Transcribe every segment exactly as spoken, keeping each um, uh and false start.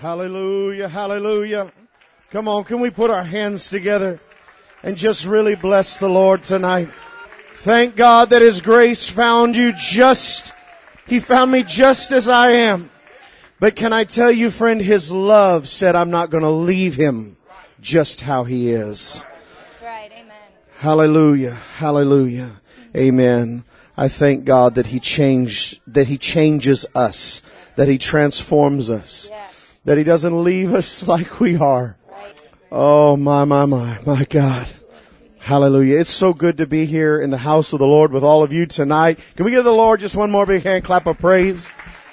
Hallelujah, hallelujah. Come on, can we put our hands together and just really bless the Lord tonight? Thank God that His grace found you just, He found me just as I am. But can I tell you, friend, His love said I'm not going to leave him just how he is. That's right, amen. Hallelujah, hallelujah, amen. I thank God that He changed, that He changes us, that He transforms us. Yeah. That He doesn't leave us like we are. Right. Oh, my, my, my, my God. Hallelujah. It's so good to be here in the house of the Lord with all of you tonight. Can we give the Lord just one more big hand clap of praise?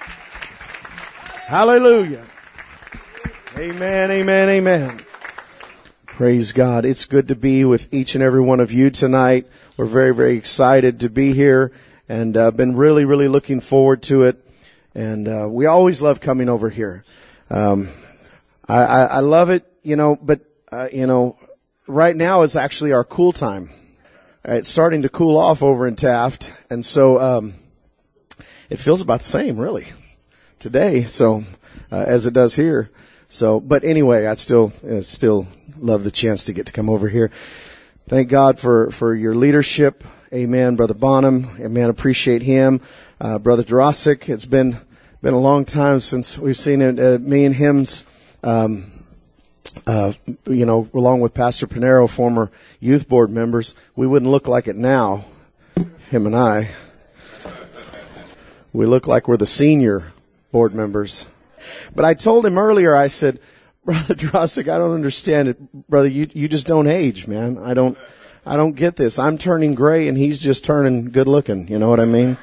Hallelujah. Amen, amen, amen. Praise God. It's good to be with each and every one of you tonight. We're very, very excited to be here and uh, been really, really looking forward to it. And uh, we always love coming over here. Um, I, I, I love it, you know, but, uh, you know, right now is actually our cool time. Uh, it's starting to cool off over in Taft. And so, um, it feels about the same really today. So, uh, as it does here. So, but anyway, I still, uh, still love the chance to get to come over here. Thank God for, for your leadership. Amen. Brother Bonham. Amen. Appreciate him. Uh, Brother Drosick. It's been, Been a long time since we've seen it. Uh, me and him's, um, uh, you know, along with Pastor Pinero, former youth board members. We wouldn't look like it now, him and I. We look like we're the senior board members. But I told him earlier, I said, Brother Drosick, I don't understand it. Brother, you, you just don't age, man. I don't, I don't get this. I'm turning gray and he's just turning good looking. You know what I mean?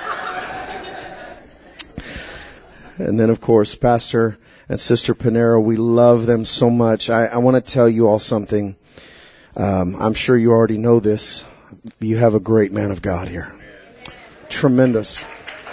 And then, of course, Pastor and Sister Pinero, we love them so much. I, I want to tell you all something. Um, I'm sure you already know this. You have a great man of God here. Tremendous.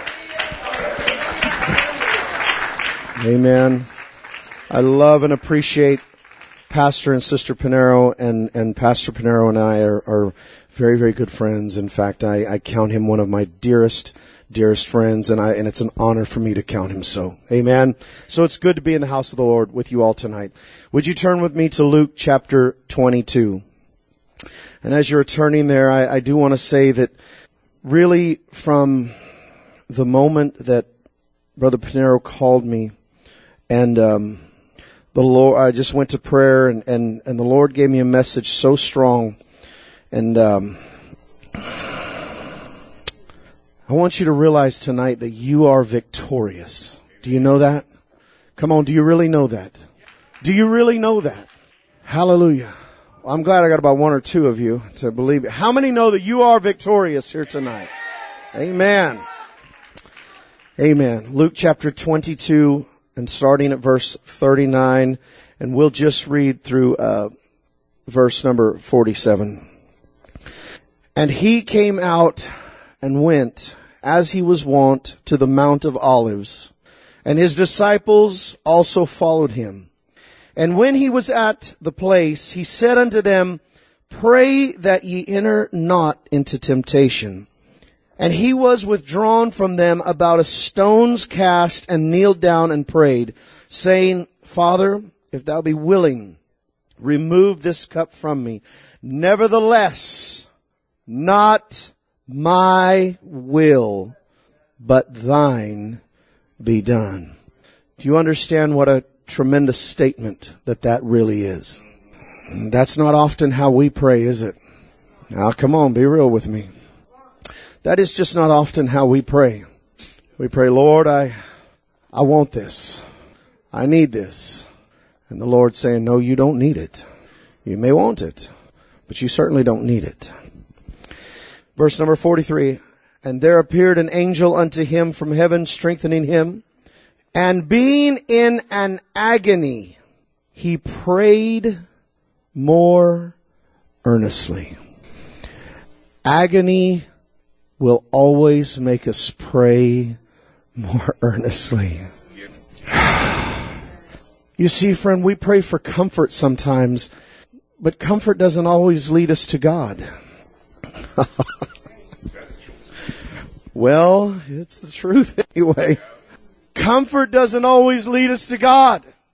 Amen. I love and appreciate Pastor and Sister Pinero, and, and Pastor Pinero and I are, are very, very good friends. In fact, I, I count him one of my dearest dearest friends, and I, and it's an honor for me to count him so. Amen. So it's good to be in the house of the Lord with you all tonight. Would you turn with me to Luke chapter twenty-two? And as you're turning there, I, I do want to say that really from the moment that Brother Pinero called me and, um, the Lord, I just went to prayer and, and, and the Lord gave me a message so strong. And, um, I want you to realize tonight that you are victorious. Do you know that? Come on, do you really know that? Do you really know that? Hallelujah. Well, I'm glad I got about one or two of you to believe it. How many know that you are victorious here tonight? Amen. Amen. Luke chapter twenty-two and starting at verse thirty-nine, and we'll just read through uh verse number forty-seven. And he came out and went, as he was wont, to the Mount of Olives. And his disciples also followed him. And when he was at the place, he said unto them, Pray that ye enter not into temptation. And he was withdrawn from them about a stone's cast, and kneeled down and prayed, saying, Father, if thou be willing, remove this cup from me. Nevertheless, not my will, but thine be done. Do you understand what a tremendous statement that that really is? That's not often how we pray, is it? Now, come on, be real with me. That is just not often how we pray. We pray, Lord, I, I want this. I need this. And the Lord's saying, no, you don't need it. You may want it, but you certainly don't need it. Verse number forty-three, and there appeared an angel unto him from heaven, strengthening him. And being in an agony, he prayed more earnestly. Agony will always make us pray more earnestly. You see, friend, we pray for comfort sometimes, but comfort doesn't always lead us to God. Well, it's the truth anyway. Comfort doesn't always lead us to God.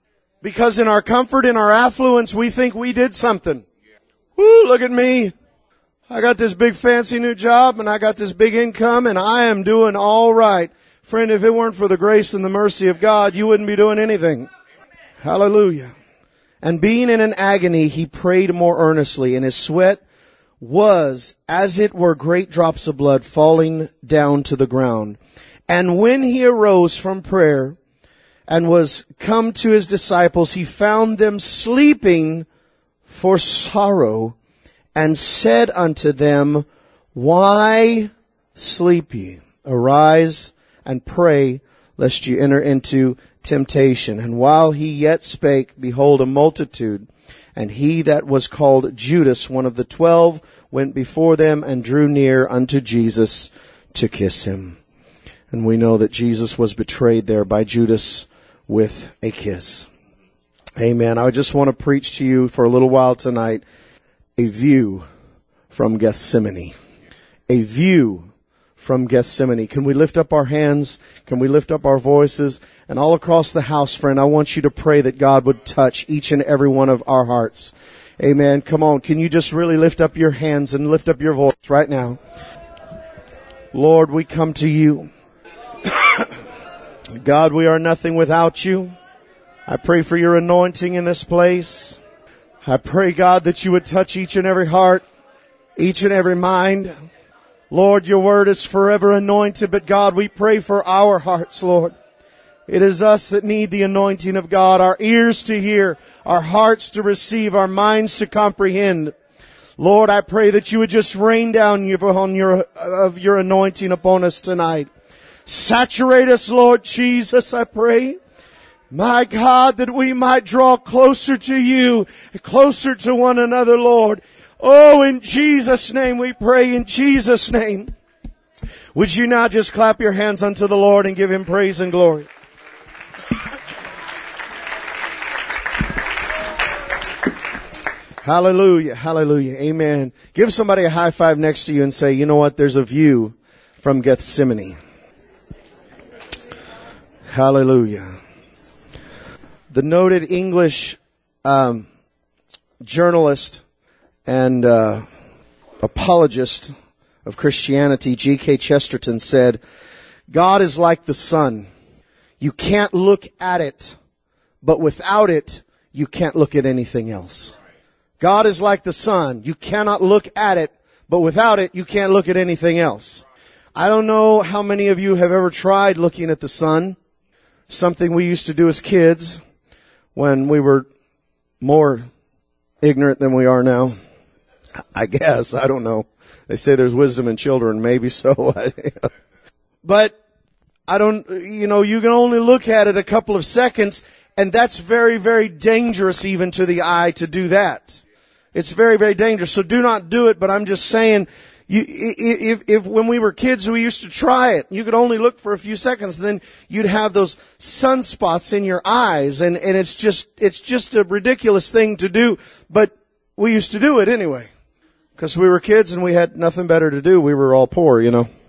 Because in our comfort, in our affluence, we think we did something. Woo, look at me. I got this big fancy new job and I got this big income and I am doing all right. Friend, if it weren't for the grace and the mercy of God, you wouldn't be doing anything. Hallelujah. And being in an agony, he prayed more earnestly, and his sweat was as it were great drops of blood falling down to the ground. And when he arose from prayer and was come to his disciples, he found them sleeping for sorrow, and said unto them, Why sleep ye? Arise and pray, lest you enter into temptation. And while he yet spake, behold, a multitude, and he that was called Judas, one of the twelve, went before them and drew near unto Jesus to kiss him. And we know that Jesus was betrayed there by Judas with a kiss. Amen. I just want to preach to you for a little while tonight a view from Gethsemane. A view from Gethsemane. Can we lift up our hands? Can we lift up our voices? And all across the house, friend, I want you to pray that God would touch each and every one of our hearts. Amen. Come on. Can you just really lift up your hands and lift up your voice right now? Lord, we come to you. God, we are nothing without you. I pray for your anointing in this place. I pray, God, that you would touch each and every heart, each and every mind. Lord, your word is forever anointed, but God, we pray for our hearts, Lord. It is us that need the anointing of God, our ears to hear, our hearts to receive, our minds to comprehend. Lord, I pray that you would just rain down on your, of your anointing upon us tonight. Saturate us, Lord Jesus, I pray. My God, that we might draw closer to you, closer to one another, Lord. Oh, in Jesus' name we pray, in Jesus' name. Would you now just clap your hands unto the Lord and give him praise and glory? Hallelujah, hallelujah, amen. Give somebody a high five next to you and say, you know what, there's a view from Gethsemane. Hallelujah. The noted English um, journalist and uh, apologist of Christianity, G K Chesterton, said, God is like the sun. You can't look at it, but without it, you can't look at anything else. God is like the sun. You cannot look at it, but without it, you can't look at anything else. I don't know how many of you have ever tried looking at the sun. Something we used to do as kids when we were more ignorant than we are now. I guess. I don't know. They say there's wisdom in children. Maybe so. But I don't, you know, you can only look at it a couple of seconds, and that's very, very dangerous even to the eye to do that. It's very, very dangerous. So do not do it, but I'm just saying, you, if, if when we were kids, we used to try it. You could only look for a few seconds, then you'd have those sunspots in your eyes, and, and it's just, it's just a ridiculous thing to do, but we used to do it anyway. Because we were kids and we had nothing better to do. We were all poor, you know.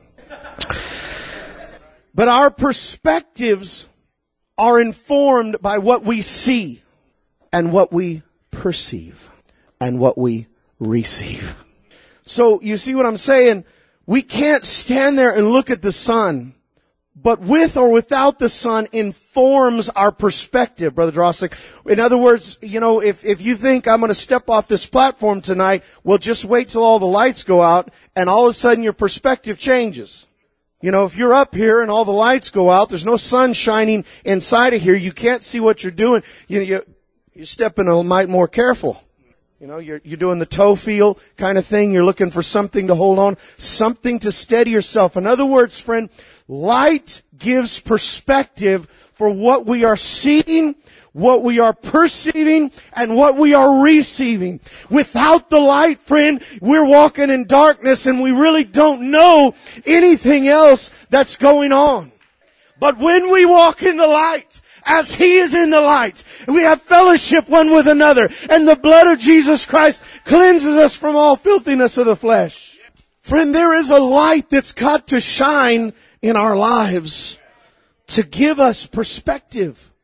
But our perspectives are informed by what we see and what we perceive and what we receive. So you see what I'm saying? We can't stand there and look at the sun, but with or without the sun informs our perspective, Brother Drostick. In other words, you know, if, if you think I'm going to step off this platform tonight, well, just wait till all the lights go out and all of a sudden your perspective changes. You know, if you're up here and all the lights go out, there's no sun shining inside of here, you can't see what you're doing. You know, you, you're stepping a mite more careful. You know, you're, you're doing the toe feel kind of thing. You're looking for something to hold on, something to steady yourself. In other words, friend, light gives perspective for what we are seeing, what we are perceiving, and what we are receiving. Without the light, friend, we're walking in darkness and we really don't know anything else that's going on. But when we walk in the light, as He is in the light, we have fellowship one with another, and the blood of Jesus Christ cleanses us from all filthiness of the flesh. Friend, there is a light that's got to shine in our lives to give us perspective.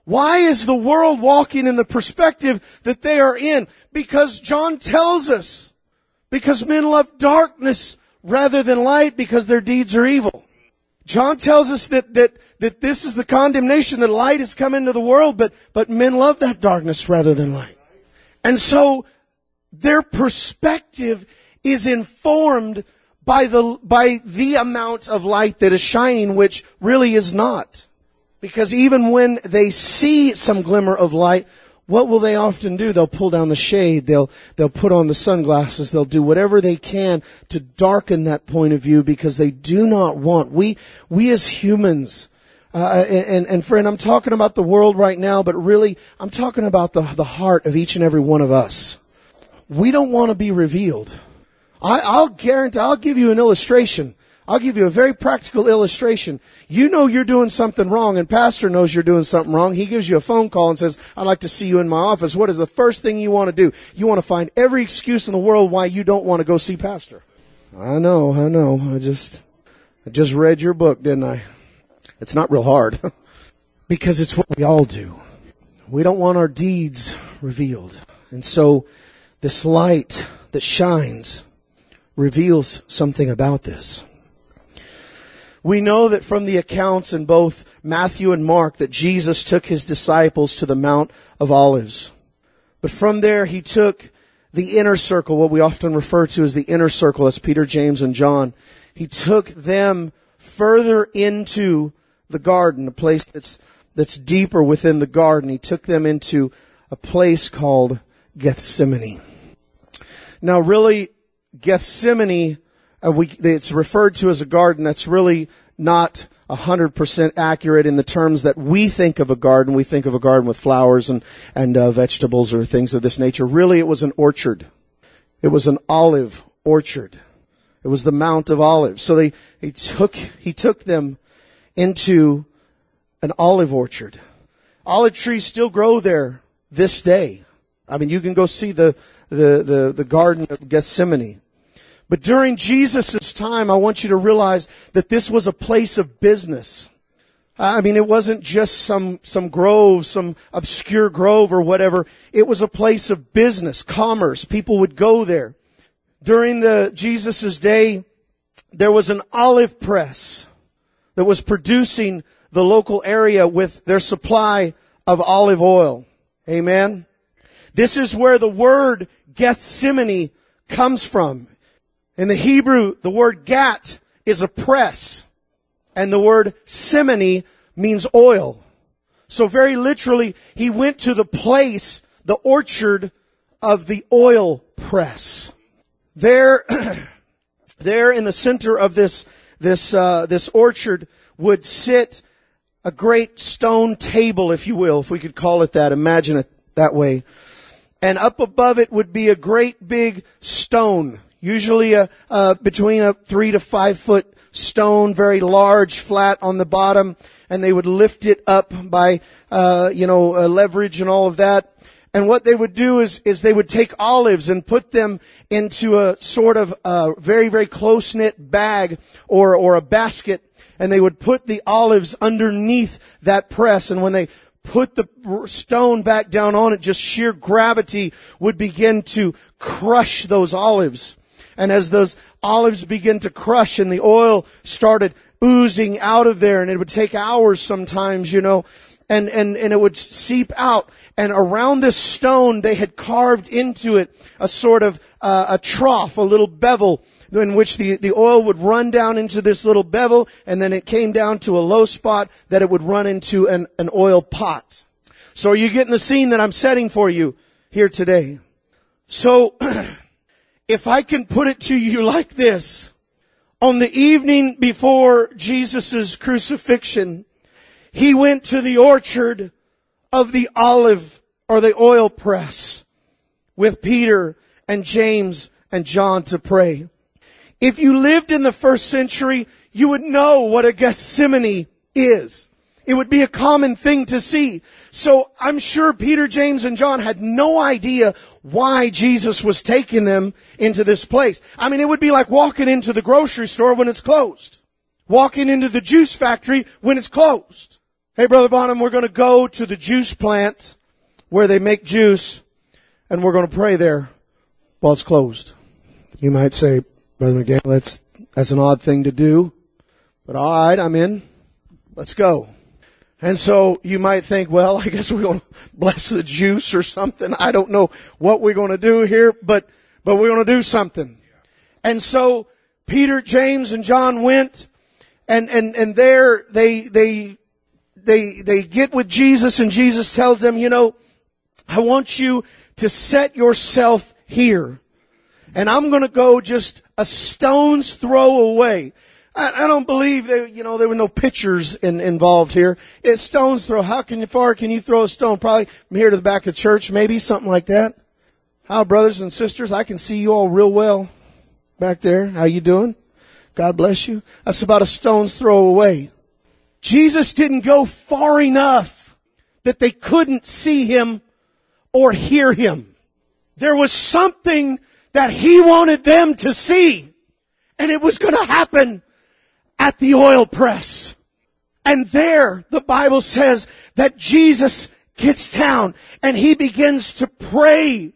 Why is the world walking in the perspective that they are in? Because John tells us, because men love darkness rather than light because their deeds are evil. John tells us that, that, that this is the condemnation, that light has come into the world, but, but men love that darkness rather than light. And so their perspective is informed by the, by the amount of light that is shining, which really is not. Because even when they see some glimmer of light, what will they often do? They'll pull down the shade. They'll, they'll put on the sunglasses. They'll do whatever they can to darken that point of view because they do not want, we, we as humans, uh, and, and friend, I'm talking about the world right now, but really, I'm talking about the, the heart of each and every one of us. We don't want to be revealed. I, I'll guarantee, I'll give you an illustration. I'll give you a very practical illustration. You know you're doing something wrong, and pastor knows you're doing something wrong. He gives you a phone call and says, I'd like to see you in my office. What is the first thing you want to do? You want to find every excuse in the world why you don't want to go see pastor. I know, I know. I just, I just read your book, didn't I? It's not real hard. Because it's what we all do. We don't want our deeds revealed. And so, this light that shines reveals something about this. We know that from the accounts in both Matthew and Mark that Jesus took his disciples to the Mount of Olives. But from there he took the inner circle, what we often refer to as the inner circle, that's Peter, James, and John. He took them further into the garden, a place that's, that's deeper within the garden. He took them into a place called Gethsemane. Now really, Gethsemane, Uh, we, it's referred to as a garden. That's really not one hundred percent accurate in the terms that we think of a garden. We think of a garden with flowers and, and uh, vegetables or things of this nature. Really, it was an orchard. It was an olive orchard. It was the Mount of Olives. So they, he took, he took them into an olive orchard. Olive trees still grow there this day. I mean, you can go see the, the, the, the Garden of Gethsemane. But during Jesus' time, I want you to realize that this was a place of business. I mean, it wasn't just some, some grove, some obscure grove or whatever. It was a place of business, commerce. People would go there. During the Jesus' day, there was an olive press that was producing the local area with their supply of olive oil. Amen. This is where the word Gethsemane comes from. In the Hebrew, the word gat is a press, and the word simony means oil. So very literally, he went to the place, the orchard of the oil press. There, there in the center of this, this, uh, this orchard would sit a great stone table, if you will, if we could call it that. Imagine it that way. And up above it would be a great big stone. Usually a, uh, between a three to five foot stone, very large, flat on the bottom, and they would lift it up by, uh, you know, uh, leverage and all of that. And what they would do is, is they would take olives and put them into a sort of, uh, very, very close-knit bag or, or a basket, and they would put the olives underneath that press, and when they put the stone back down on it, just sheer gravity would begin to crush those olives. And as those olives began to crush and the oil started oozing out of there, and it would take hours sometimes, you know, and, and, and it would seep out. And around this stone, they had carved into it a sort of, uh, a trough, a little bevel, in which the, the oil would run down into this little bevel, and then it came down to a low spot that it would run into an, an oil pot. So are you getting the scene that I'm setting for you here today? So, if I can put it to you like this, on the evening before Jesus' crucifixion, he went to the orchard of the olive or the oil press with Peter and James and John to pray. If you lived in the first century, you would know what a Gethsemane is. It would be a common thing to see. So I'm sure Peter, James, and John had no idea why Jesus was taking them into this place. I mean, it would be like walking into the grocery store when it's closed. Walking into the juice factory when it's closed. Hey, Brother Bonham, we're going to go to the juice plant where they make juice, and we're going to pray there while it's closed. You might say, Brother McDaniel, that's, that's an odd thing to do, but all right, I'm in. Let's go. And so you might think, well, I guess we're going to bless the juice or something. I don't know what we're going to do here, but, but we're going to do something. And so Peter, James, and John went, and, and, and there they, they, they, they get with Jesus, and Jesus tells them, you know, I want you to set yourself here, and I'm going to go just a stone's throw away. I, I don't believe that, you know, there were no pitchers in, involved here. It's stone's throw. How can you, far can you throw a stone? Probably from here to the back of church, maybe something like that. How, brothers and sisters? I can see you all real well back there. How you doing? God bless you. That's about a stone's throw away. Jesus didn't go far enough that they couldn't see him or hear him. There was something that he wanted them to see, and it was going to happen at the oil press. And there, the Bible says that Jesus gets down and he begins to pray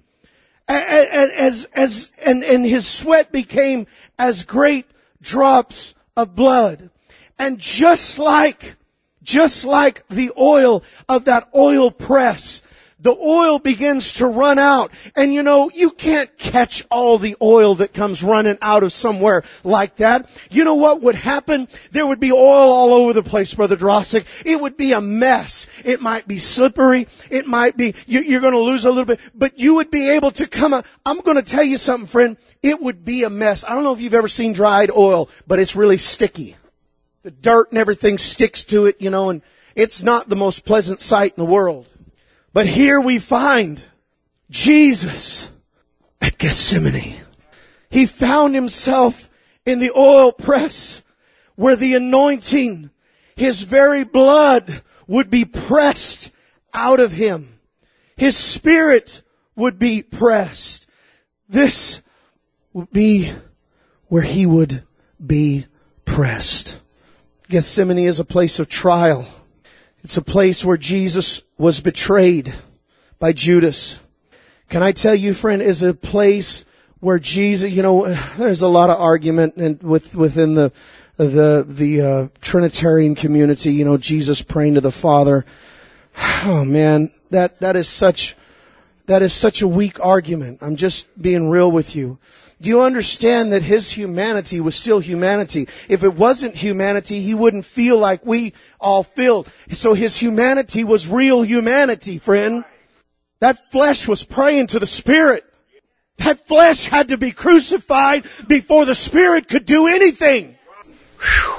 as, as, and, and his sweat became as great drops of blood. And just like, just like the oil of that oil press, the oil begins to run out. And you know, you can't catch all the oil that comes running out of somewhere like that. You know what would happen? There would be oil all over the place, Brother Drossick. It would be a mess. It might be slippery. It might be, you, you're going to lose a little bit, but you would be able to come up. I'm going to tell you something, friend. It would be a mess. I don't know if you've ever seen dried oil, but it's really sticky. The dirt and everything sticks to it, you know, and it's not the most pleasant sight in the world. But here we find Jesus at Gethsemane. He found himself in the oil press where the anointing, his very blood would be pressed out of him. His spirit would be pressed. This would be where he would be pressed. Gethsemane is a place of trial. It's a place where Jesus was betrayed by Judas. Can I tell you, friend, is a place where Jesus, you know, there's a lot of argument and with, within the, the, the, uh, Trinitarian community, you know, Jesus praying to the Father. Oh man, that, that is such, that is such a weak argument. I'm just being real with you. Do you understand that his humanity was still humanity? If it wasn't humanity, he wouldn't feel like we all feel. So his humanity was real humanity, friend. That flesh was praying to the Spirit. That flesh had to be crucified before the Spirit could do anything. Whew.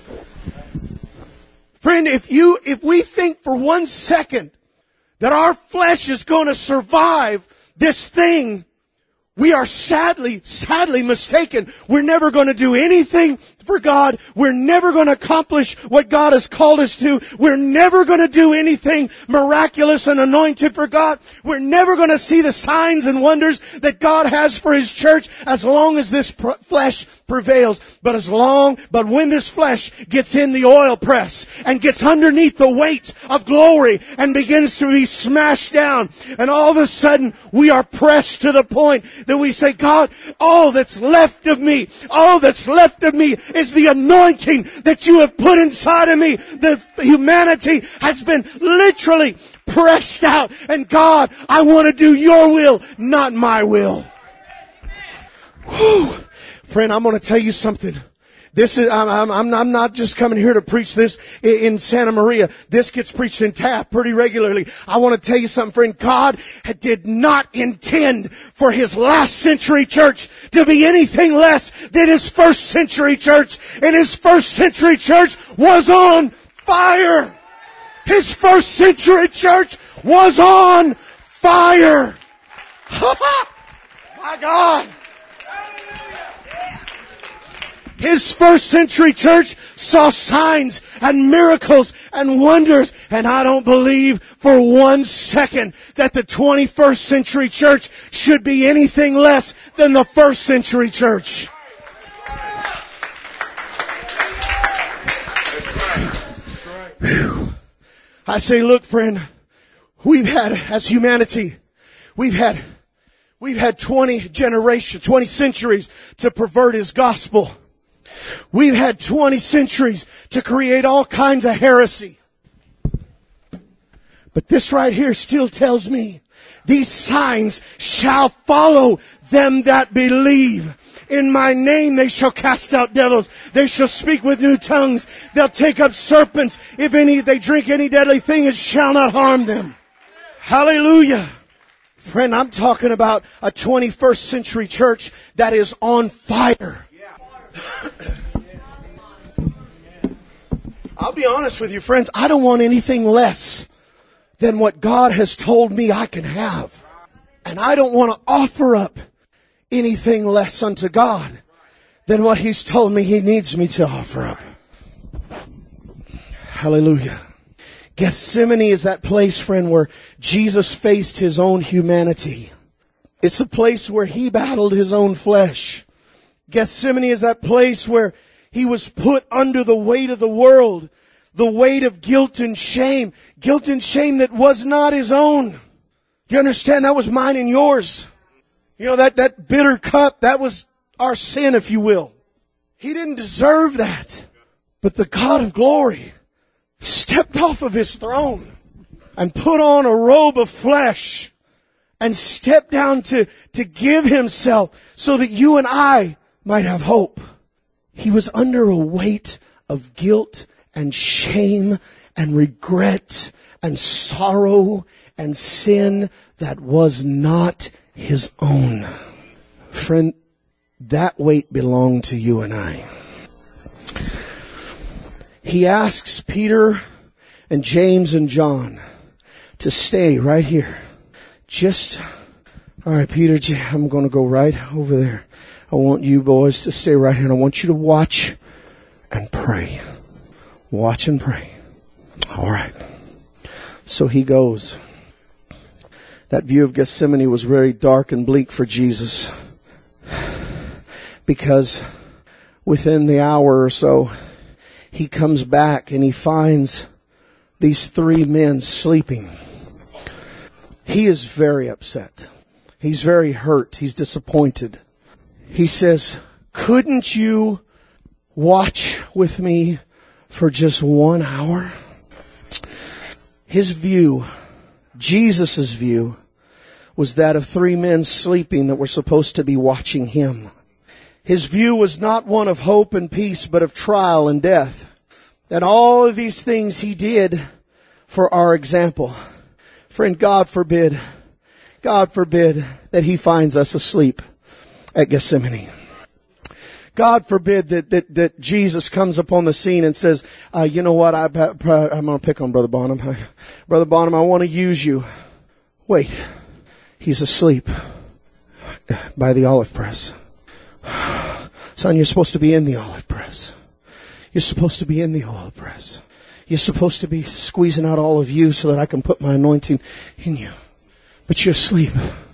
Friend, if you, if we think for one second that our flesh is going to survive this thing, we are sadly, sadly mistaken. We're never going to do anything for God. We're never going to accomplish what God has called us to. We're never going to do anything miraculous and anointed for God. We're never going to see the signs and wonders that God has for His church as long as this pr- flesh prevails. But as long, but when this flesh gets in the oil press and gets underneath the weight of glory and begins to be smashed down, and all of a sudden we are pressed to the point that we say, God, all that's left of me, all that's left of me is the anointing that you have put inside of me. The humanity has been literally pressed out. And God, I want to do your will, not my will. Whew. Friend, I'm going to tell you something. This is, I'm, I'm, I'm not just coming here to preach this in Santa Maria. This gets preached in Taft pretty regularly. I want to tell you something, friend. God did not intend for His last century church to be anything less than His first century church. And His first century church was on fire. His first century church was on fire. My God. His first century church saw signs and miracles and wonders. And I don't believe for one second that the twenty-first century church should be anything less than the first century church. Whew. I say, look, friend, we've had, as humanity, we've had, we've had twenty generations, twenty centuries to pervert His gospel. We've had twenty centuries to create all kinds of heresy. But this right here still tells me, these signs shall follow them that believe. In my name they shall cast out devils. They shall speak with new tongues. They'll take up serpents. If any, they drink any deadly thing, it shall not harm them. Hallelujah. Friend, I'm talking about a twenty-first century church that is on fire. I'll be honest with you, friends. I don't want anything less than what God has told me I can have. And I don't want to offer up anything less unto God than what He's told me He needs me to offer up. Hallelujah. Gethsemane is that place, friend, where Jesus faced His own humanity. It's a place where He battled His own flesh. Gethsemane is that place where He was put under the weight of the world, the weight of guilt and shame, guilt and shame that was not His own. You understand? That was mine and yours. You know, that, that bitter cup, that was our sin, if you will. He didn't deserve that. But the God of glory stepped off of His throne and put on a robe of flesh and stepped down to, to give Himself so that you and I might have hope. He was under a weight of guilt and shame and regret and sorrow and sin that was not His own. Friend, that weight belonged to you and I. He asks Peter and James and John to stay right here. Just, all right, Peter, I'm going to go right over there. I want you boys to stay right here, and I want you to watch and pray. Watch and pray. All right. So he goes. That view of Gethsemane was very dark and bleak for Jesus, because within the hour or so, He comes back and He finds these three men sleeping. He is very upset. He's very hurt. He's disappointed. He says, couldn't you watch with me for just one hour? His view, Jesus' view, was that of three men sleeping that were supposed to be watching Him. His view was not one of hope and peace, but of trial and death. And all of these things He did for our example. Friend, God forbid, God forbid that He finds us asleep at Gethsemane. God forbid that, that, that Jesus comes upon the scene and says, uh, you know what, I, I'm going to pick on Brother Bonham. Brother Bonham, I want to use you. Wait, he's asleep by the olive press. Son, you're supposed to be in the olive press. You're supposed to be in the oil press. You're supposed to be squeezing out all of you so that I can put my anointing in you. But you're asleep.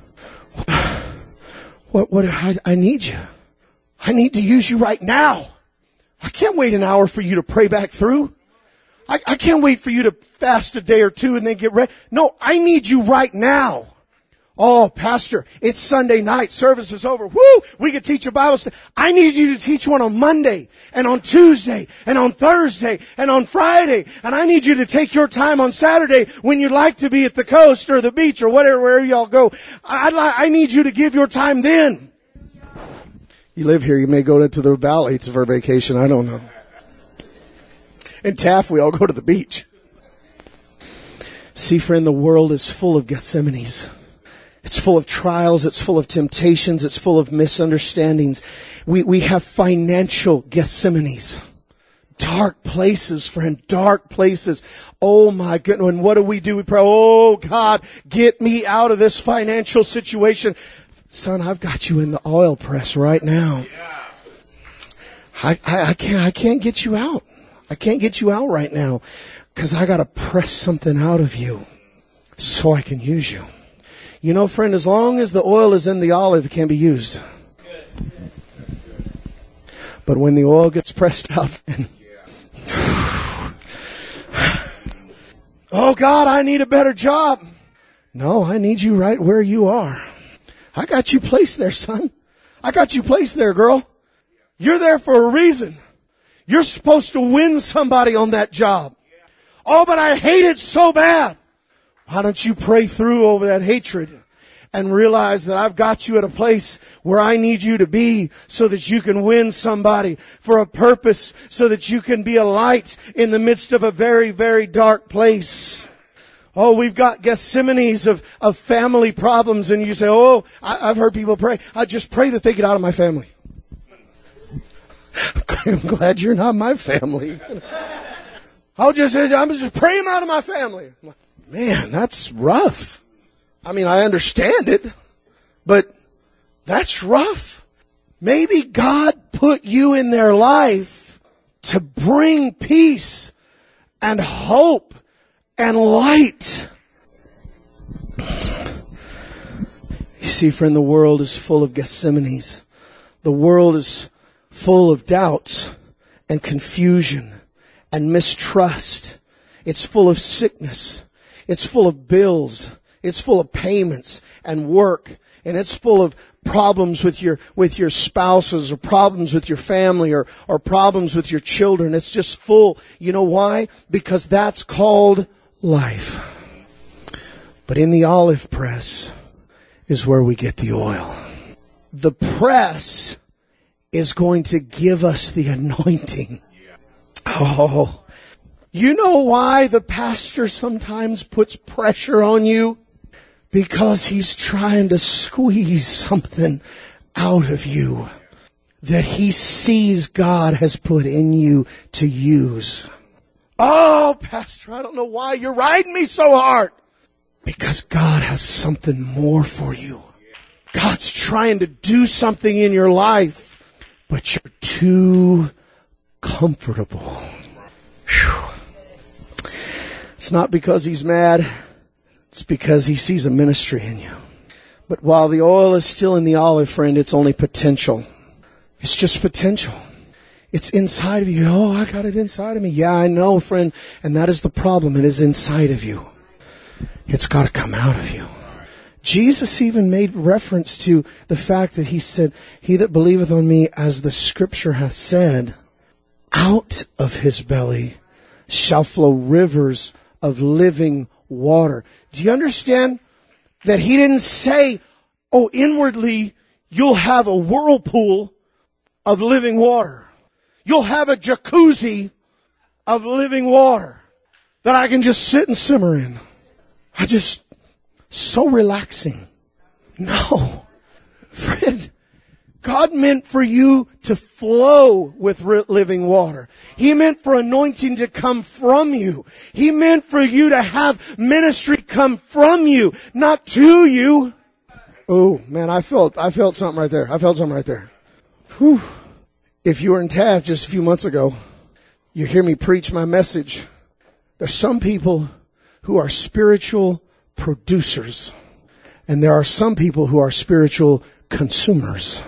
What, what, I, I need you. I need to use you right now. I can't wait an hour for you to pray back through. I, I can't wait for you to fast a day or two and then get ready. No, I need you right now. Oh, Pastor, it's Sunday night. Service is over. Woo! We could teach a Bible study. I need you to teach one on Monday and on Tuesday and on Thursday and on Friday. And I need you to take your time on Saturday when you'd like to be at the coast or the beach or whatever, wherever y'all go. I'd like, I need you to give your time then. You live here, you may go to the valley for vacation. I don't know. In Taft, we all go to the beach. See, friend, the world is full of Gethsemanes. It's full of trials. It's full of temptations. It's full of misunderstandings. We, we have financial Gethsemanes. Dark places, friend. Dark places. Oh my goodness. And what do we do? We pray, oh God, get me out of this financial situation. Son, I've got you in the oil press right now. I, I, I can't, I can't get you out. I can't get you out right now because I got to press something out of you so I can use you. You know, friend, as long as the oil is in the olive, it can be used. But when the oil gets pressed out, and Oh God, I need a better job. No, I need you right where you are. I got you placed there, son. I got you placed there, girl. You're there for a reason. You're supposed to win somebody on that job. Oh, but I hate it so bad. Why don't you pray through over that hatred and realize that I've got you at a place where I need you to be so that you can win somebody for a purpose, so that you can be a light in the midst of a very, very dark place. Oh, we've got Gethsemanes of, of family problems, and you say, oh, I, I've heard people pray. I just pray that they get out of my family. I'm glad you're not my family. I'll just, I'm just pray him out of my family. Man, that's rough. I mean, I understand it, but that's rough. Maybe God put you in their life to bring peace and hope and light. You see, friend, the world is full of Gethsemanes. The world is full of doubts and confusion and mistrust. It's full of sickness. It's full of bills. It's full of payments and work. And it's full of problems with your, with your spouses, or problems with your family, or, or problems with your children. It's just full. You know why? Because that's called life. But in the olive press is where we get the oil. The press is going to give us the anointing. Oh, you know why the pastor sometimes puts pressure on you? Because he's trying to squeeze something out of you that he sees God has put in you to use. Oh, pastor, I don't know why you're riding me so hard. Because God has something more for you. God's trying to do something in your life, but you're too comfortable. Whew. It's not because he's mad. It's because he sees a ministry in you. But while the oil is still in the olive, friend, it's only potential. It's just potential. It's inside of you. Oh, I got it inside of me. Yeah, I know, friend. And that is the problem. It is inside of you. It's got to come out of you. Jesus even made reference to the fact that he said, he that believeth on me, as the scripture hath said, out of his belly shall flow rivers of living water. Do you understand that he didn't say, oh, inwardly you'll have a whirlpool of living water. You'll have a jacuzzi of living water that I can just sit and simmer in. I just, so relaxing. No. Friend, God meant for you to flow with living water. He meant for anointing to come from you. He meant for you to have ministry come from you, not to you. Oh, man, I felt, I felt something right there. I felt something right there. Whew. If you were in Taft just a few months ago, you hear me preach my message. There's some people who are spiritual producers, and there are some people who are spiritual consumers.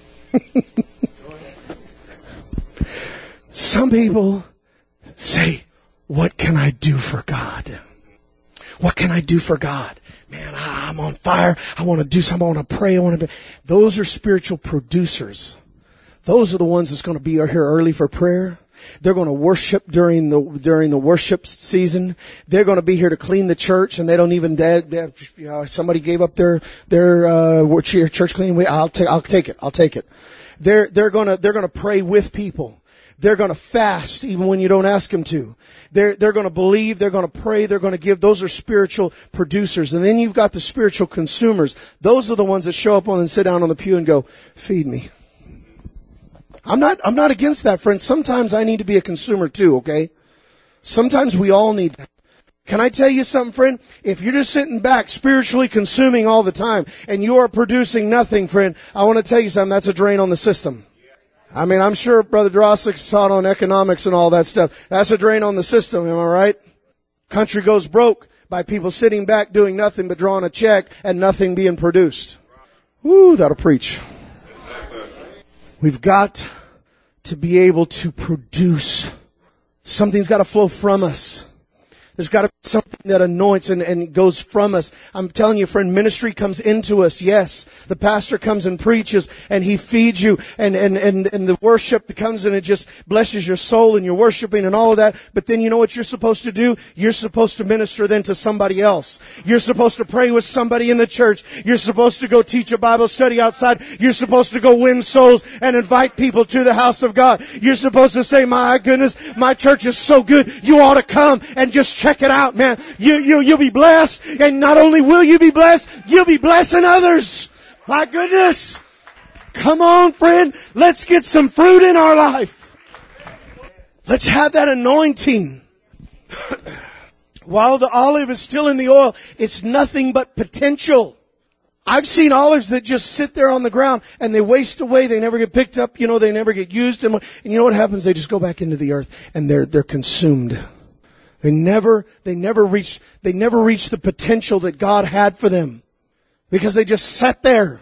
Some people say, what can I do for God? What can I do for God? Man, I'm on fire. I want to do something. I want to pray. I want to be. Those are spiritual producers. Those are the ones that's going to be here early for prayer. They're going to worship during the during the worship season. They're going to be here to clean the church, and they don't even. They, they, you know, somebody gave up their their uh, church cleaning. I'll take I'll take it. I'll take it. They're they're going to they're going to pray with people. They're going to fast even when you don't ask them to. They're they're going to believe. They're going to pray. They're going to give. Those are spiritual producers. And then you've got the spiritual consumers. Those are the ones that show up on and sit down on the pew and go, "Feed me." I'm not, I'm not against that, friend. Sometimes I need to be a consumer too, okay? Sometimes we all need that. Can I tell you something, friend? If you're just sitting back spiritually consuming all the time and you are producing nothing, friend, I want to tell you something. That's a drain on the system. I mean, I'm sure Brother Drossick's taught on economics and all that stuff. That's a drain on the system, am I right? Country goes broke by people sitting back doing nothing but drawing a check and nothing being produced. Woo, that'll preach. We've got to be able to produce. Something's got to flow from us. There's got to be something that anoints and, and goes from us. I'm telling you, friend, ministry comes into us. Yes, the pastor comes and preaches and he feeds you, and, and, and, and the worship that comes and it just blesses your soul and you're worshiping and all of that. But then you know what you're supposed to do? You're supposed to minister then to somebody else. You're supposed to pray with somebody in the church. You're supposed to go teach a Bible study outside. You're supposed to go win souls and invite people to the house of God. You're supposed to say, my goodness, my church is so good. You ought to come and just check it out, man. You, you, you'll be blessed. And not only will you be blessed, you'll be blessing others. My goodness. Come on, friend. Let's get some fruit in our life. Let's have that anointing. While the olive is still in the oil, it's nothing but potential. I've seen olives that just sit there on the ground and they waste away. They never get picked up. You know, they never get used. And, and you know what happens? They just go back into the earth and they're, they're consumed. They never, they never reach, they never reach the potential that God had for them because they just sat there.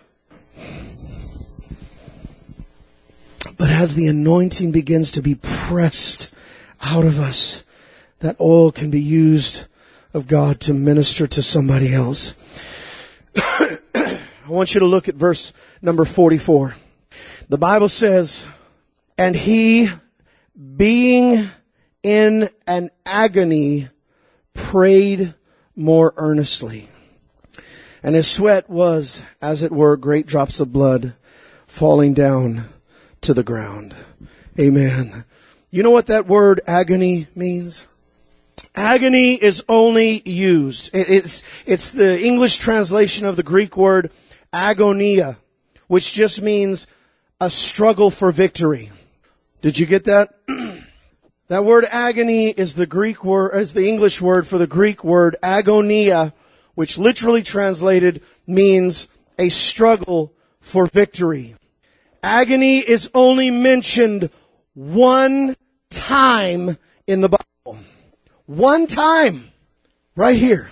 But as the anointing begins to be pressed out of us, that oil can be used of God to minister to somebody else. I want you to look at verse number forty-four. The Bible says, and he, being in an agony, prayed more earnestly. And his sweat was, as it were, great drops of blood falling down to the ground. Amen. You know what that word agony means? Agony is only used. It's, it's the English translation of the Greek word agonia, which just means a struggle for victory. Did you get that? That word agony is the Greek word, is the English word for the Greek word agonia, which literally translated means a struggle for victory. Agony is only mentioned one time in the Bible. One time. Right here.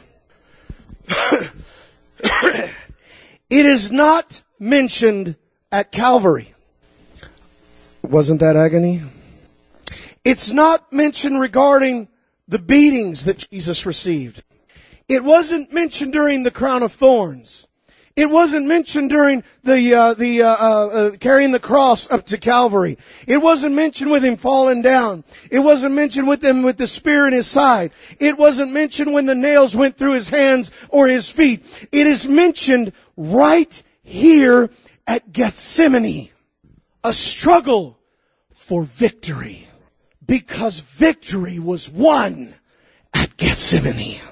It is not mentioned at Calvary. Wasn't that agony? It's not mentioned regarding the beatings that Jesus received. It wasn't mentioned during the crown of thorns. It wasn't mentioned during the uh, the uh, uh, carrying the cross up to Calvary. It wasn't mentioned with him falling down. It wasn't mentioned with him with the spear in his side. It wasn't mentioned when the nails went through his hands or his feet. It is mentioned right here at Gethsemane. A struggle for victory. Because victory was won at Gethsemane.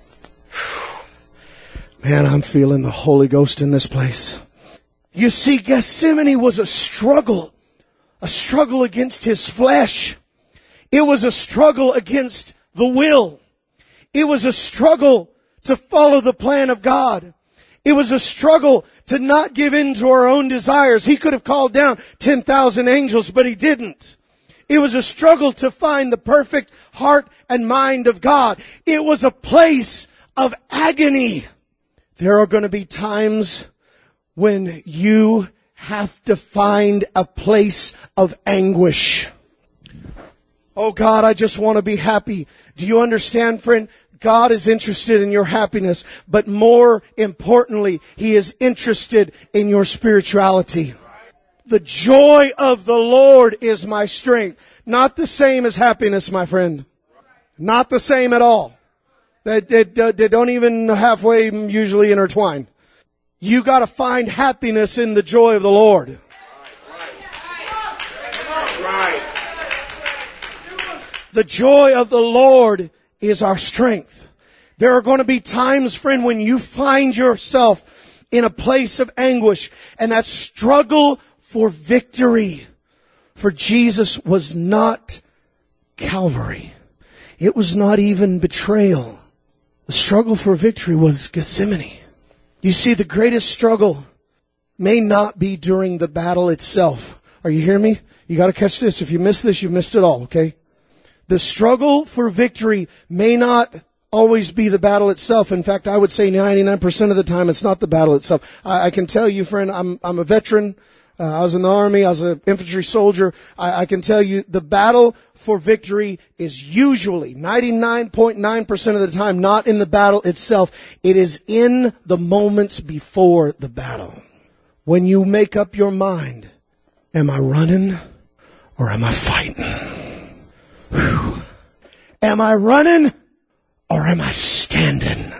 Man, I'm feeling the Holy Ghost in this place. You see, Gethsemane was a struggle. A struggle against his flesh. It was a struggle against the will. It was a struggle to follow the plan of God. It was a struggle to not give in to our own desires. He could have called down ten thousand angels, but he didn't. It was a struggle to find the perfect heart and mind of God. It was a place of agony. There are going to be times when you have to find a place of anguish. Oh God, I just want to be happy. Do you understand, friend? God is interested in your happiness, but more importantly, He is interested in your spirituality. The joy of the Lord is my strength. Not the same as happiness, my friend. Not the same at all. They, they, they don't even halfway usually intertwine. You got to find happiness in the joy of the Lord. The joy of the Lord is our strength. There are going to be times, friend, when you find yourself in a place of anguish and that struggle for victory. For Jesus was not Calvary. It was not even betrayal. The struggle for victory was Gethsemane. You see, the greatest struggle may not be during the battle itself. Are you hearing me? You got to catch this. If you miss this, you missed it all, okay? The struggle for victory may not always be the battle itself. In fact, I would say ninety-nine percent of the time it's not the battle itself. I, I can tell you, friend, I'm, I'm a veteran. Uh, I was in the army. I was an infantry soldier. I, I can tell you the battle for victory is usually ninety-nine point nine percent of the time not in the battle itself. It is in the moments before the battle. When you make up your mind, am I running or am I fighting? Whew. Am I running or am I standing?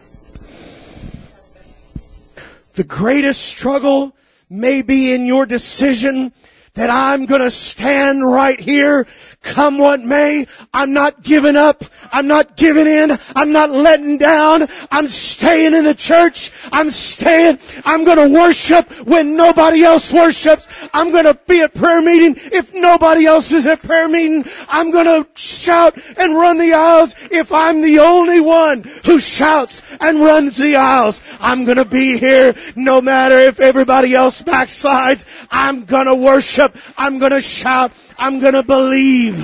The greatest struggle may be in your decision that I'm going to stand right here, come what may. I'm not giving up. I'm not giving in. I'm not letting down. I'm staying in the church. I'm staying. I'm going to worship when nobody else worships. I'm going to be at prayer meeting if nobody else is at prayer meeting. I'm going to shout and run the aisles if I'm the only one who shouts and runs the aisles. I'm going to be here no matter if everybody else backslides. I'm going to worship. I'm going to shout. I'm going to believe.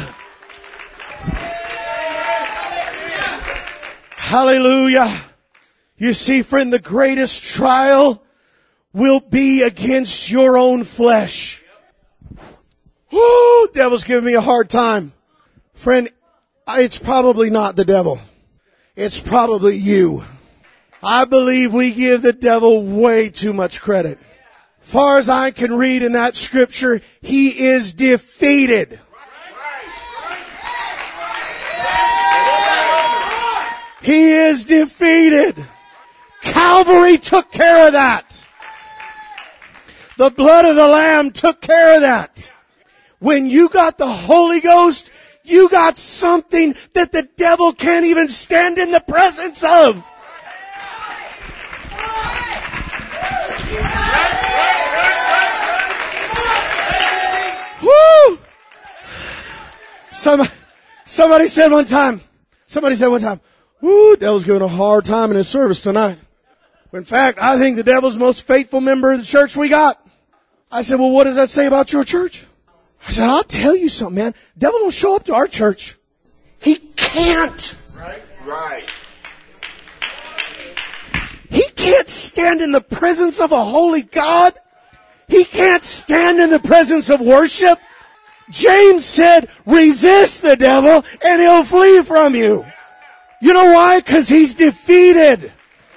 Hallelujah. You see, friend, the greatest trial will be against your own flesh. Woo, devil's giving me a hard time. Friend, it's probably not the devil. It's probably you. I believe we give the devil way too much credit. Far as I can read in that scripture, he is defeated. He is defeated. Calvary took care of that. The blood of the Lamb took care of that. When you got the Holy Ghost, you got something that the devil can't even stand in the presence of. Woo! Some, somebody said one time, somebody said one time, woo, devil's giving a hard time in his service tonight. In fact, I think the devil's the most faithful member of the church we got. I said, well, what does that say about your church? I said, I'll tell you something, man. Devil don't show up to our church. He can't. Right, right. He can't stand in the presence of a holy God. He can't stand in the presence of worship. James said, resist the devil and he'll flee from you. You know why? Because he's defeated.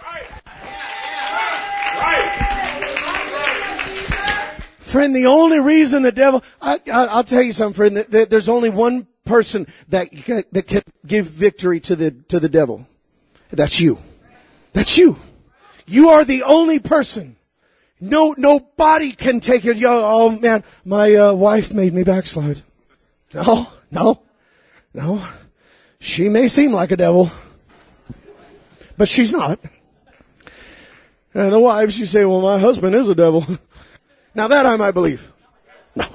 Friend, the only reason the devil, I, I, I'll tell you something, friend, that, that there's only one person that can, that can give victory to the, to the devil. That's you. That's you. You are the only person. No, nobody can take it. Yo, oh man, my uh, wife made me backslide. No, no, no. She may seem like a devil, but she's not. And the wife, she say, well, my husband is a devil. Now that I might believe. No.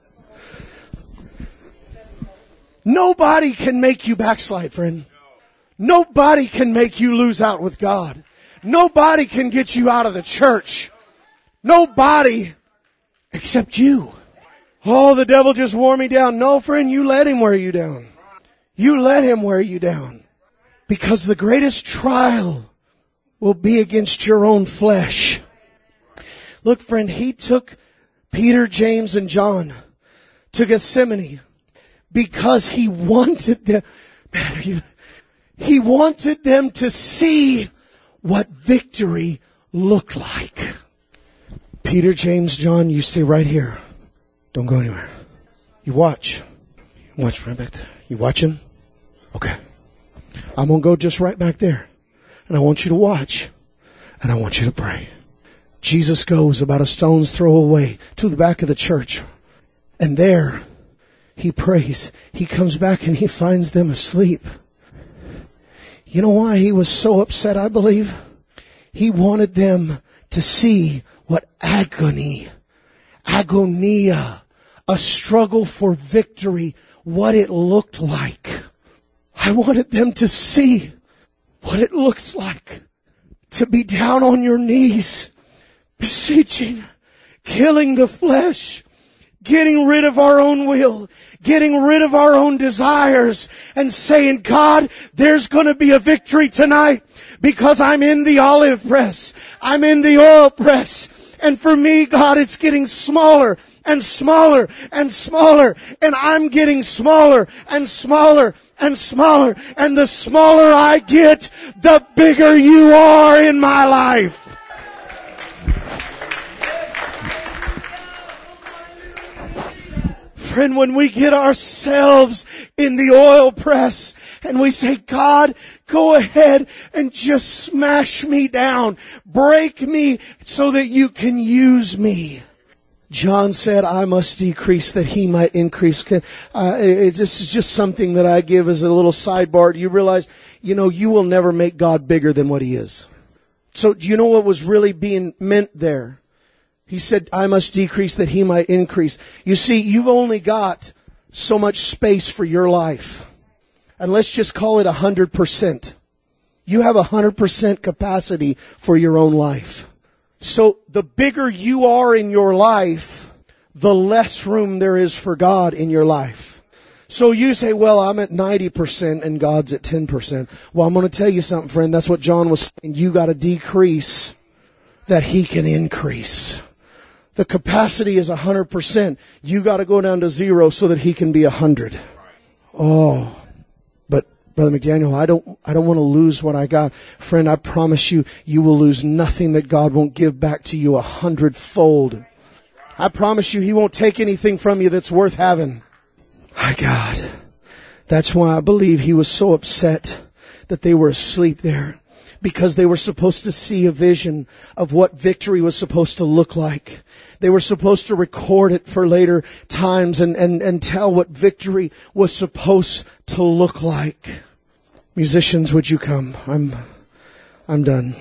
Nobody can make you backslide, friend. Nobody can make you lose out with God. Nobody can get you out of the church. Nobody except you. Oh, the devil just wore me down. No, friend, you let him wear you down. You let him wear you down. Because the greatest trial will be against your own flesh. Look, friend, he took Peter, James, and John to Gethsemane because he wanted them, man, are you, he wanted them to see what victory looked like. Peter, James, John, you stay right here. Don't go anywhere. You watch. Watch right back there. You watching? Okay. I'm going to go just right back there. And I want you to watch. And I want you to pray. Jesus goes about a stone's throw away to the back of the church. And there, he prays. He comes back and he finds them asleep. You know why he was so upset, I believe? He wanted them to see what agony, agonia, a struggle for victory, what it looked like. I wanted them to see what it looks like to be down on your knees, beseeching, killing the flesh, getting rid of our own will, getting rid of our own desires, and saying, God, there's going to be a victory tonight because I'm in the olive press. I'm in the oil press. And for me, God, it's getting smaller and smaller and smaller. And I'm getting smaller and smaller and smaller. And the smaller I get, the bigger you are in my life. Friend, when we get ourselves in the oil press and we say, God, go ahead and just smash me down. Break me so that you can use me. John said, I must decrease that he might increase. Uh, it, this is just something that I give as a little sidebar. Do you realize, you know, you will never make God bigger than what he is. So do you know what was really being meant there? He said, I must decrease that he might increase. You see, you've only got so much space for your life. And let's just call it a hundred percent. You have a hundred percent capacity for your own life. So the bigger you are in your life, the less room there is for God in your life. So you say, well, I'm at ninety percent and God's at ten percent. Well, I'm going to tell you something, friend. That's what John was saying. You got to decrease that he can increase. The capacity is a hundred percent. You got to go down to zero so that he can be a hundred. Oh, but Brother McDaniel, I don't, I don't want to lose what I got. Friend, I promise you, you will lose nothing that God won't give back to you a hundredfold. I promise you, he won't take anything from you that's worth having. My God. That's why I believe he was so upset that they were asleep there. Because they were supposed to see a vision of what victory was supposed to look like. They were supposed to record it for later times and, and, and tell what victory was supposed to look like. Musicians, would you come? I'm, I'm done.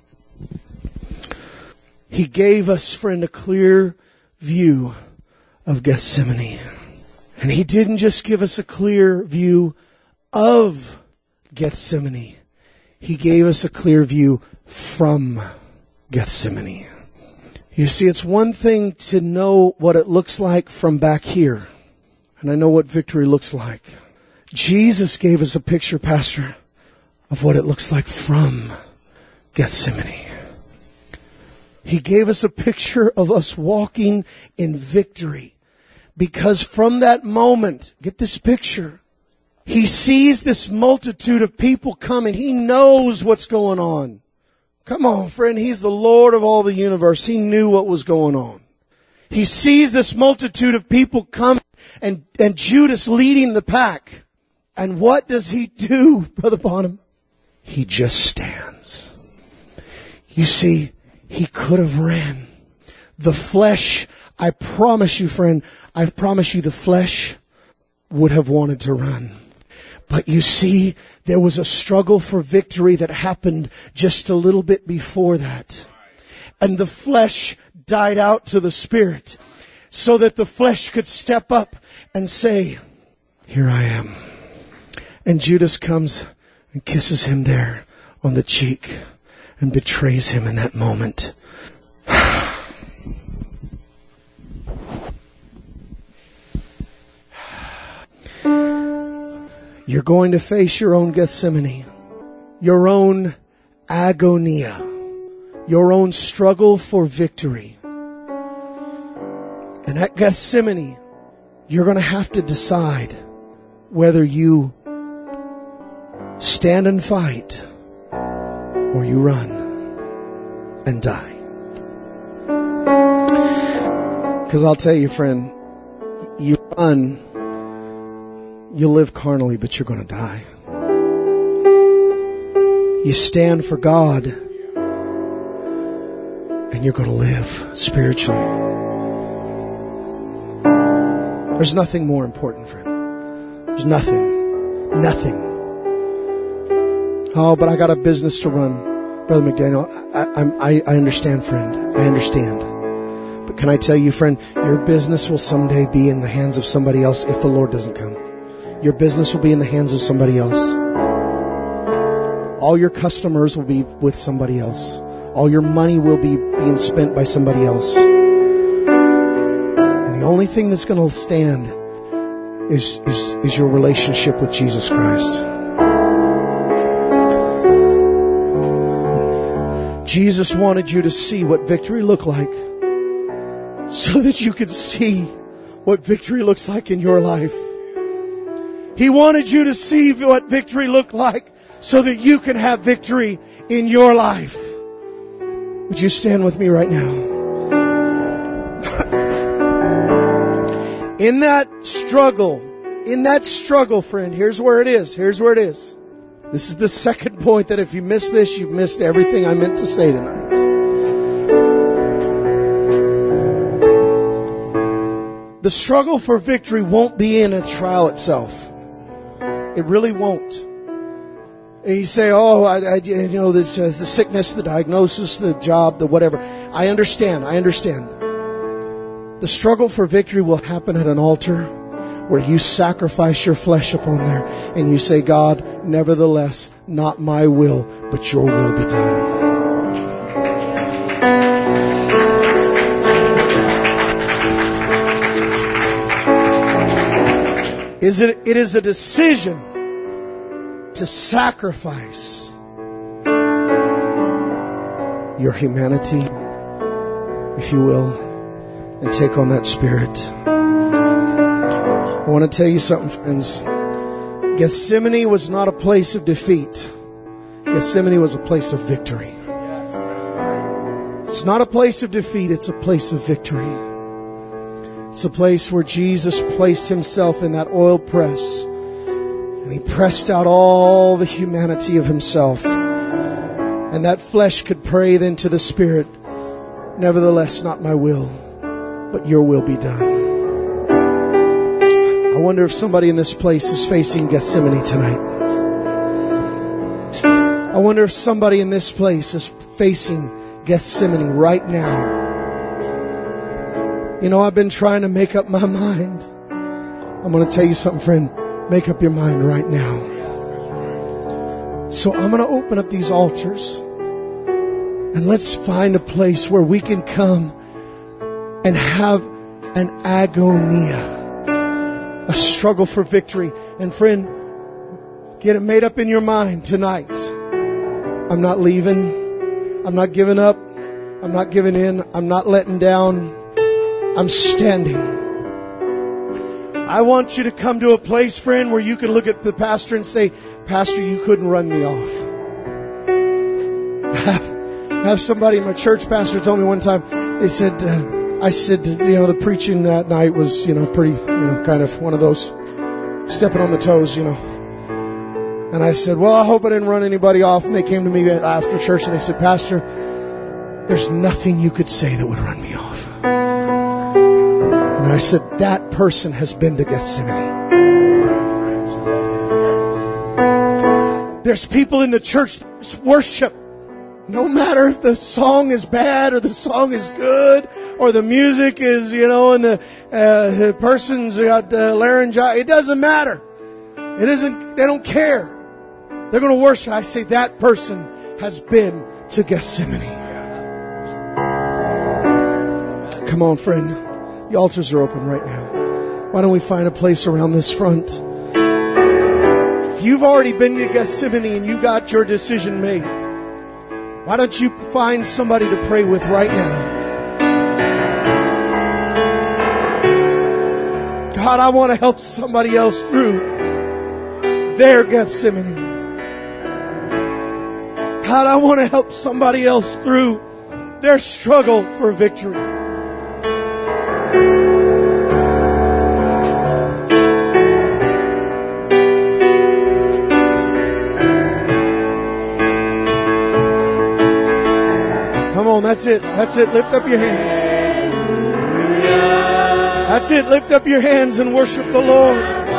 He gave us, friend, a clear view of Gethsemane. And he didn't just give us a clear view of Gethsemane. He gave us a clear view from Gethsemane. You see, it's one thing to know what it looks like from back here. And I know what victory looks like. Jesus gave us a picture, Pastor, of what it looks like from Gethsemane. He gave us a picture of us walking in victory. Because from that moment, get this picture, he sees this multitude of people coming. He knows what's going on. Come on, friend. He's the Lord of all the universe. He knew what was going on. He sees this multitude of people coming and, and Judas leading the pack. And what does he do, Brother Bonham? He just stands. You see, he could have ran. The flesh, I promise you, friend, I promise you the flesh would have wanted to run. But you see, there was a struggle for victory that happened just a little bit before that. And the flesh died out to the Spirit so that the flesh could step up and say, here I am. And Judas comes and kisses him there on the cheek and betrays him in that moment. You're going to face your own Gethsemane, your own agonia, your own struggle for victory. And at Gethsemane, you're going to have to decide whether you stand and fight or you run and die. Because I'll tell you, friend, you run, you'll live carnally, but you're going to die. You stand for God, and you're going to live spiritually. There's nothing more important, friend. There's nothing. Nothing. Oh, but I got a business to run. Brother McDaniel, I, I, I understand, friend. I understand. But can I tell you, friend, your business will someday be in the hands of somebody else if the Lord doesn't come. Your business will be in the hands of somebody else. All your customers will be with somebody else. All your money will be being spent by somebody else. And the only thing that's going to stand is, is, is your relationship with Jesus Christ. Jesus wanted you to see what victory looked like. so that you could see what victory looks like in your life. He wanted you to see what victory looked like so that you can have victory in your life. Would you stand with me right now? In that struggle, in that struggle, friend, here's where it is. Here's where it is. This is the second point, that if you miss this, you've missed everything I meant to say tonight. The struggle for victory won't be in a trial itself. It really won't. And you say, oh, I, I, you know, this, uh, the sickness, the diagnosis, the job, the whatever. I understand. I understand. The struggle for victory will happen at an altar where you sacrifice your flesh upon there and you say, God, nevertheless, not my will, but your will be done. Is it, it is a decision to sacrifice your humanity, if you will, and take on that spirit. I want to tell you something, friends. Gethsemane was not a place of defeat. Gethsemane was a place of victory. It's not a place of defeat, it's a place of victory. It's a place where Jesus placed himself in that oil press, and he pressed out all the humanity of himself. And that flesh could pray then to the Spirit, nevertheless, not my will, but your will be done. I wonder if somebody in this place is facing Gethsemane tonight. I wonder if somebody in this place is facing Gethsemane right now. You know, I've been trying to make up my mind. I'm going to tell you something, friend. Make up your mind right now. So I'm going to open up these altars, and let's find a place where we can come and have an agonia, a struggle for victory. And friend, get it made up in your mind tonight. I'm not leaving. I'm not giving up. I'm not giving in. I'm not letting down. I'm standing. I want you to come to a place, friend, where you can look at the pastor and say, Pastor, you couldn't run me off. I have somebody in my church pastor told me one time, they said, uh, I said, you know, the preaching that night was, you know, pretty, you know, kind of one of those stepping on the toes, you know. And I said, well, I hope I didn't run anybody off. And they came to me after church and they said, Pastor, there's nothing you could say that would run me off. And I said, that person has been to Gethsemane. There's people in the church that worship. No matter if the song is bad or the song is good or the music is, you know, and the, uh, the person's got uh, laryngitis. It doesn't matter. It isn't, they don't care. They're going to worship. I say that person has been to Gethsemane. Come on, friend. The altars are open right now. Why don't we find a place around this front? If you've already been to Gethsemane and you got your decision made, why don't you find somebody to pray with right now? God, I want to help somebody else through their Gethsemane. God, I want to help somebody else through their struggle for victory. Come on, that's it. That's it. Lift up your hands. That's it. Lift up your hands and worship the Lord.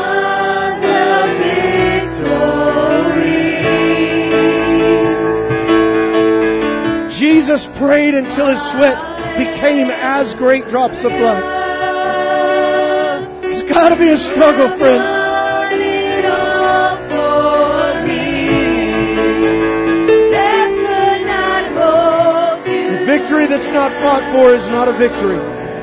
Jesus prayed until his sweat became as great drops of blood. It's got to be a struggle, friend. The victory that's not fought for is not a victory.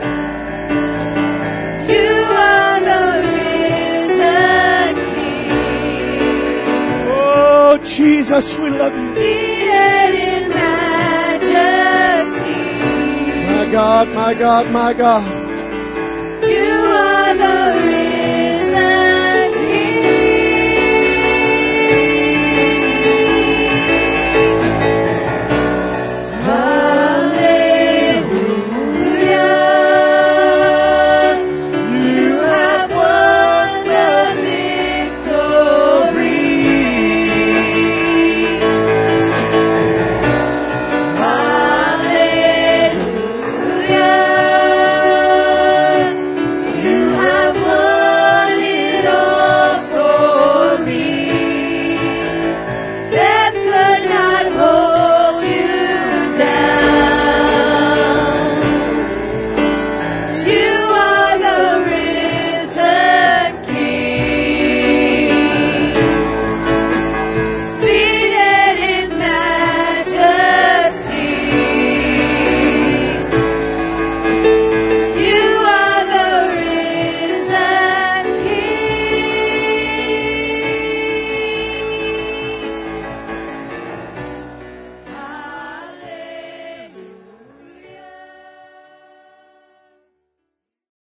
You are the risen King. Oh, Jesus, we love you. Seated in majesty. My God, my God, my God.